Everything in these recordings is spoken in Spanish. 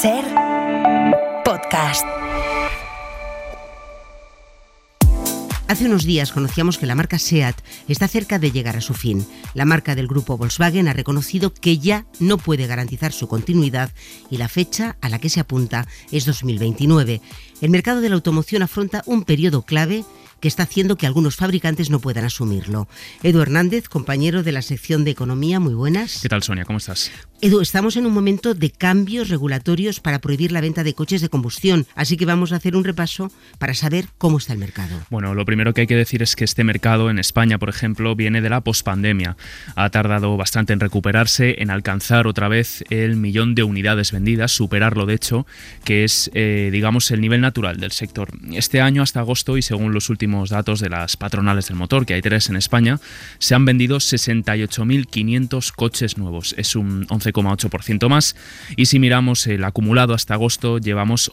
SER Podcast. Hace unos días conocíamos que la marca SEAT está cerca de llegar a su fin. La marca del grupo Volkswagen ha reconocido que ya no puede garantizar su continuidad y la fecha a la que se apunta es 2029. El mercado de la automoción afronta un periodo clave que está haciendo que algunos fabricantes no puedan asumirlo. Edu Hernández, compañero de la sección de Economía, muy buenas. ¿Qué tal, Sonia? ¿Cómo estás? Edu, estamos en un momento de cambios regulatorios para prohibir la venta de coches de combustión, así que vamos a hacer un repaso para saber cómo está el mercado. Bueno, lo primero que hay que decir es que este mercado en España, por ejemplo, viene de la pospandemia. Ha tardado bastante en recuperarse, en alcanzar otra vez el 1.000.000 de unidades vendidas, superarlo de hecho, que es, digamos, el nivel natural del sector. Este año, hasta agosto, y según los últimos datos de las patronales del motor, que hay 3 en España, se han vendido 68.500 coches nuevos. Es un 11,8% más. Y si miramos el acumulado hasta agosto, llevamos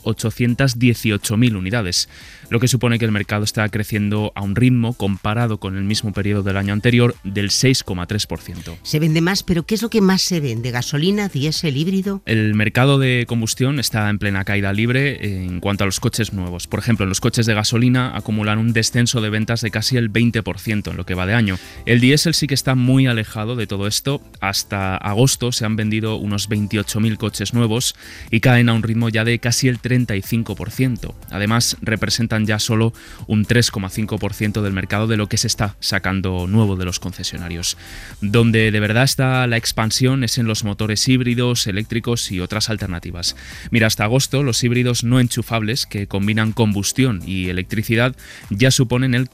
818.000 unidades, lo que supone que el mercado está creciendo a un ritmo, comparado con el mismo periodo del año anterior, del 6,3%. Se vende más, pero ¿qué es lo que más se vende? ¿Gasolina, diésel, híbrido? El mercado de combustión está en plena caída libre en cuanto a los coches nuevos. Por ejemplo, en los coches de gasolina acumulan un descenso de ventas de casi el 20% en lo que va de año. El diésel sí que está muy alejado de todo esto. Hasta agosto se han vendido unos 28.000 coches nuevos y caen a un ritmo ya de casi el 35%. Además, representan ya solo un 3,5% del mercado de lo que se está sacando nuevo de los concesionarios. Donde de verdad está la expansión es en los motores híbridos, eléctricos y otras alternativas. Mira, hasta agosto los híbridos no enchufables, que combinan combustión y electricidad, ya suponen el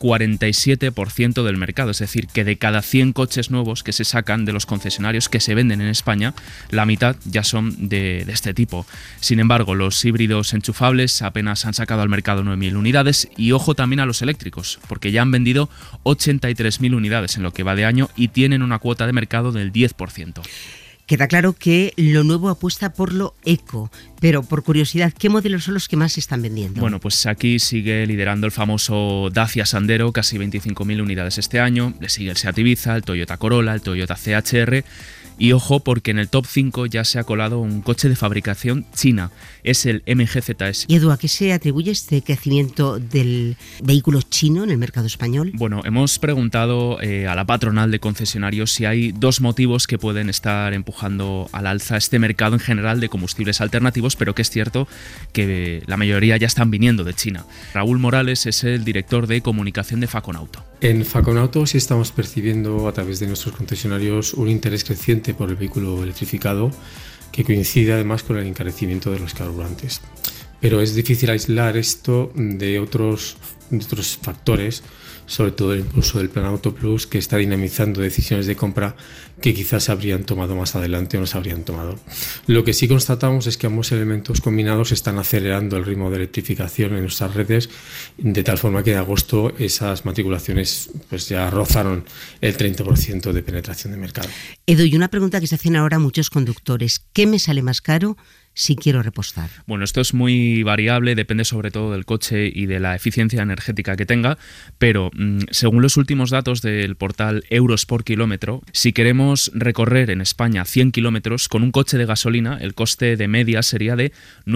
47% del mercado, es decir, que de cada 100 coches nuevos que se sacan de los concesionarios que se venden en España, la mitad ya son de este tipo. Sin embargo, los híbridos enchufables apenas han sacado al mercado 9.000 unidades y ojo también a los eléctricos, porque ya han vendido 83.000 unidades en lo que va de año y tienen una cuota de mercado del 10%. Queda claro que lo nuevo apuesta por lo eco, pero por curiosidad, ¿qué modelos son los que más se están vendiendo? Bueno, pues aquí sigue liderando el famoso Dacia Sandero, casi 25.000 unidades este año. Le sigue el Seat Ibiza, el Toyota Corolla, el Toyota CHR. Y ojo, porque en el top 5 ya se ha colado un coche de fabricación china, es el MG ZS. ¿Y Edu, a qué se atribuye este crecimiento del vehículo chino en el mercado español? Bueno, hemos preguntado a la patronal de concesionarios si hay 2 motivos que pueden estar empujando al alza este mercado en general de combustibles alternativos, pero que es cierto que la mayoría ya están viniendo de China. Raúl Morales es el director de comunicación de Faconauto. En Faconauto sí estamos percibiendo a través de nuestros concesionarios un interés creciente por el vehículo electrificado, que coincide además con el encarecimiento de los carburantes. Pero es difícil aislar esto de otros factores, sobre todo el impulso del Plan Auto Plus, que está dinamizando decisiones de compra que quizás se habrían tomado más adelante o no se habrían tomado. Lo que sí constatamos es que ambos elementos combinados están acelerando el ritmo de electrificación en nuestras redes, de tal forma que en agosto esas matriculaciones pues ya rozaron el 30% de penetración de mercado. Edu, y una pregunta que se hacen ahora muchos conductores: ¿qué me sale más caro si quiero repostar? Bueno, esto es muy variable, depende sobre todo del coche y de la eficiencia energética que tenga, pero según los últimos datos del portal Euros por kilómetro, si queremos recorrer en España 100 kilómetros con un coche de gasolina, el coste de media sería de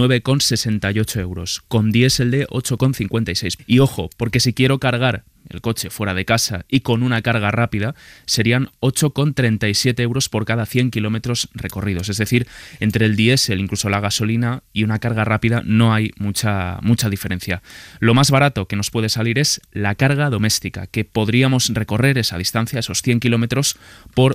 9,68 euros, con diésel de 8,56. Y ojo, porque si quiero cargar el coche fuera de casa y con una carga rápida, serían 8,37 euros por cada 100 kilómetros recorridos. Es decir, entre el diésel, incluso la gasolina y una carga rápida no hay mucha diferencia. Lo más barato que nos puede salir es la carga doméstica, que podríamos recorrer esa distancia, esos 100 kilómetros, por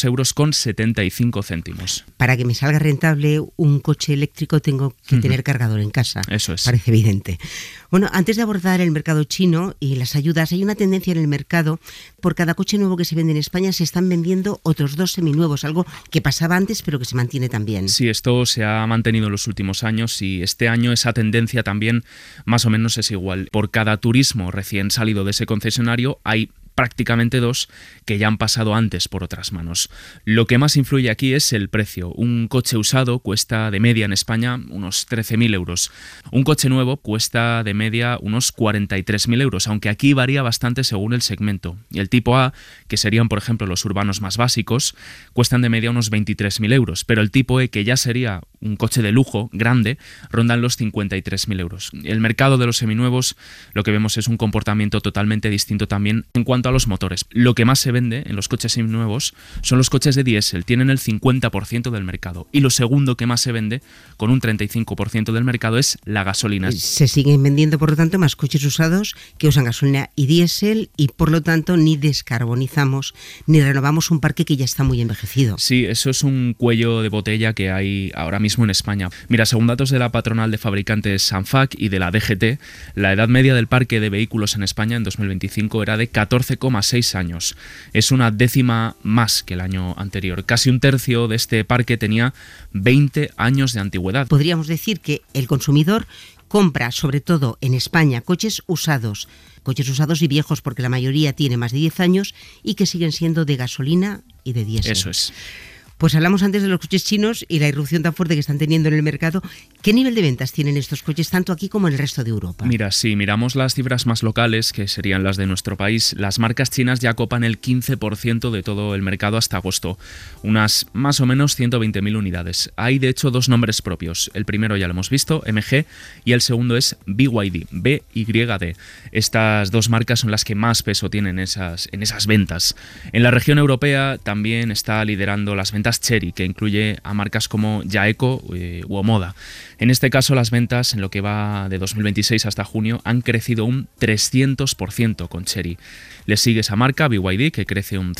2,75 euros. Para que me salga rentable un coche eléctrico tengo que tener cargador en casa. Eso es. Parece evidente. Bueno, antes de abordar el mercado chino y las ayudas, hay una tendencia en el mercado. Por cada coche nuevo que se vende en España se están vendiendo otros 2 seminuevos, algo que pasaba antes pero que se mantiene también. Sí, esto se ha mantenido en los últimos años y este año esa tendencia también más o menos es igual. Por cada turismo recién salido de ese concesionario hay prácticamente 2 que ya han pasado antes por otras manos. Lo que más influye aquí es el precio. Un coche usado cuesta de media en España unos 13.000 euros. Un coche nuevo cuesta de media unos 43.000 euros, aunque aquí varía bastante según el segmento. Y el tipo A, que serían por ejemplo los urbanos más básicos, cuestan de media unos 23.000 euros, pero el tipo E, que ya sería un coche de lujo grande, rondan los 53.000 euros. El mercado de los seminuevos, lo que vemos es un comportamiento totalmente distinto también en cuanto a los motores. Lo que más se vende en los coches seminuevos son los coches de diésel, tienen el 50% del mercado. Y lo segundo que más se vende, con un 35% del mercado, es la gasolina. Se siguen vendiendo, por lo tanto, más coches usados que usan gasolina y diésel, y por lo tanto ni descarbonizamos ni renovamos un parque que ya está muy envejecido. Sí, eso es un cuello de botella que hay ahora mismo en España. Mira, según datos de la patronal de fabricantes ANFAC y de la DGT, la edad media del parque de vehículos en España en 2025 era de 14,6 años. Es una décima más que el año anterior. Casi un tercio de este parque tenía 20 años de antigüedad. Podríamos decir que el consumidor compra, sobre todo en España, coches usados y viejos, porque la mayoría tiene más de 10 años y que siguen siendo de gasolina y de diésel. Eso es. Pues hablamos antes de los coches chinos y la irrupción tan fuerte que están teniendo en el mercado. ¿Qué nivel de ventas tienen estos coches tanto aquí como en el resto de Europa? Mira, si miramos las cifras más locales, que serían las de nuestro país, las marcas chinas ya copan el 15% de todo el mercado hasta agosto, unas más o menos 120.000 unidades. Hay de hecho dos nombres propios. El primero ya lo hemos visto, MG, y el segundo es BYD, BYD. Estas dos marcas son las que más peso tienen en esas ventas. En la región europea también está liderando las ventas Chery, que incluye a marcas como Jaeco u Omoda. En este caso, las ventas en lo que va de 2026 hasta junio han crecido un 300% con Chery. Le sigue esa marca, BYD, que crece un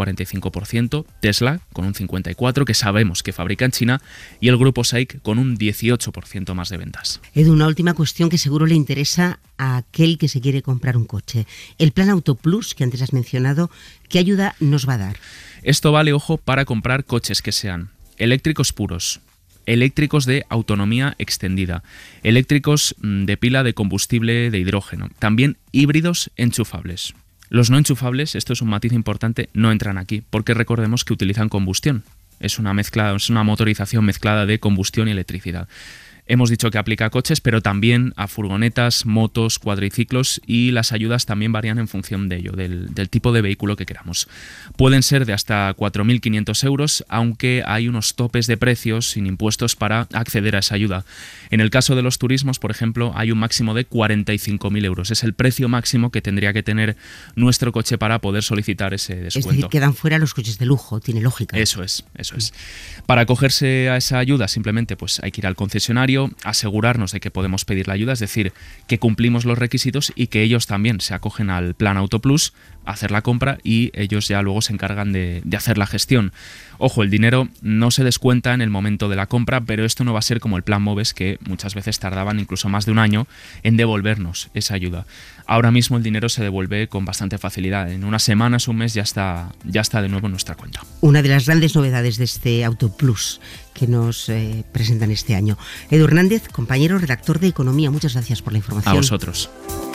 145%, Tesla con un 54%, que sabemos que fabrica en China, y el grupo SAIC con un 18% más de ventas. Edu, una última cuestión que seguro le interesa a aquel que se quiere comprar un coche. El plan Auto Plus, que antes has mencionado, ¿qué ayuda nos va a dar? Esto vale, ojo, para comprar coches que sean eléctricos puros, eléctricos de autonomía extendida, eléctricos de pila de combustible de hidrógeno, también híbridos enchufables. Los no enchufables, esto es un matiz importante, no entran aquí, porque recordemos que utilizan combustión. Es una motorización mezclada de combustión y electricidad. Hemos dicho que aplica a coches, pero también a furgonetas, motos, cuadriciclos, y las ayudas también varían en función de ello, del tipo de vehículo que queramos. Pueden ser de hasta 4.500 euros, aunque hay unos topes de precios sin impuestos para acceder a esa ayuda. En el caso de los turismos, por ejemplo, hay un máximo de 45.000 euros. Es el precio máximo que tendría que tener nuestro coche para poder solicitar ese descuento. Es decir, quedan fuera los coches de lujo, tiene lógica. Eso es. Para acogerse a esa ayuda, simplemente pues hay que ir al concesionario, asegurarnos de que podemos pedir la ayuda, es decir, que cumplimos los requisitos y que ellos también se acogen al plan Auto Plus, hacer la compra, y ellos ya luego se encargan de hacer la gestión. Ojo, el dinero no se descuenta en el momento de la compra, pero esto no va a ser como el plan Moves, que muchas veces tardaban incluso más de un año en devolvernos esa ayuda. Ahora mismo el dinero se devuelve con bastante facilidad. En unas semanas, un mes, ya está de nuevo en nuestra cuenta. Una de las grandes novedades de este Auto Plus que nos presentan este año. Edu Hernández, compañero redactor de Economía, muchas gracias por la información. A vosotros.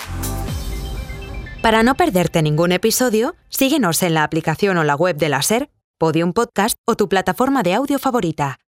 Para no perderte ningún episodio, síguenos en la aplicación o la web de la SER, Podium Podcast o tu plataforma de audio favorita.